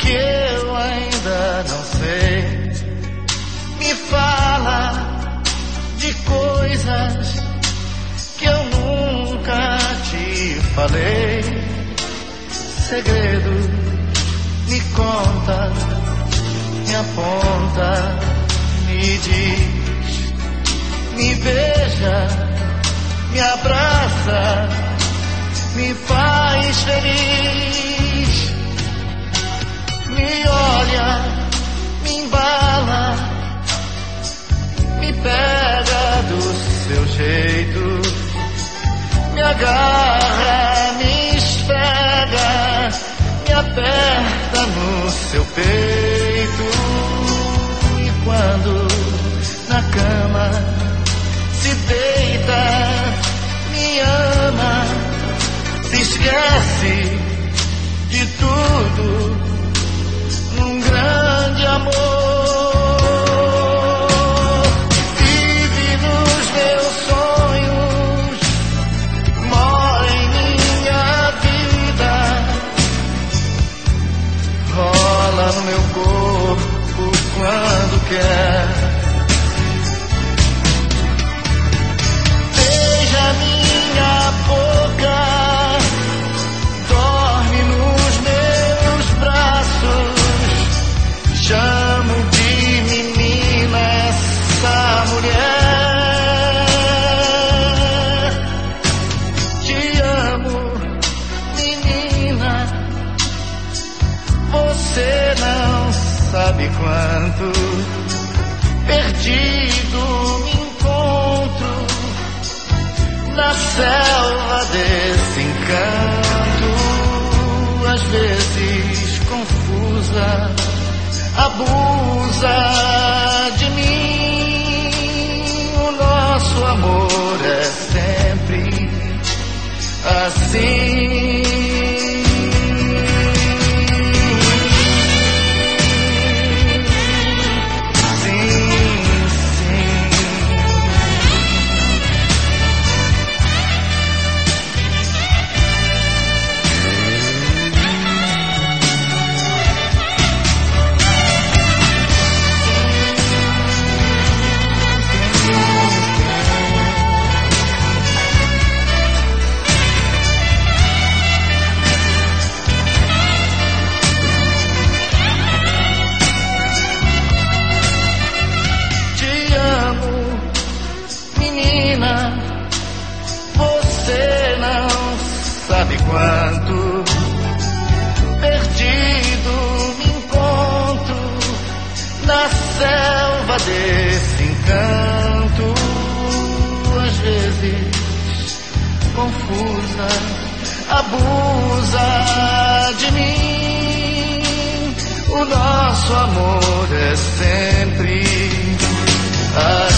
que eu ainda não sei. Me fala de coisas que eu nunca te falei. Segredo, me conta, me aponta, me diz, me beija, me abraça, me faz feliz. Me olha, me embala, me pega do seu jeito, me agarra, me esfrega, me aperta no seu peito. E quando na cama se deita, me ama, se esquece de tudo num grande amor. Vive nos meus sonhos, mora em minha vida, rola no meu corpo quando quer. Beija minha boca, dorme nos meus braços. Chamo de menina essa mulher. Te amo, menina, você não sabe quanto. Perdido me encontro na selva desse encanto. Às vezes confusa, abusa de mim. O nosso amor é sempre assim. Você não sabe quanto. Perdido me encontro na selva desse encanto. Às vezes confusa, abusa de mim. O nosso amor é sempre assim.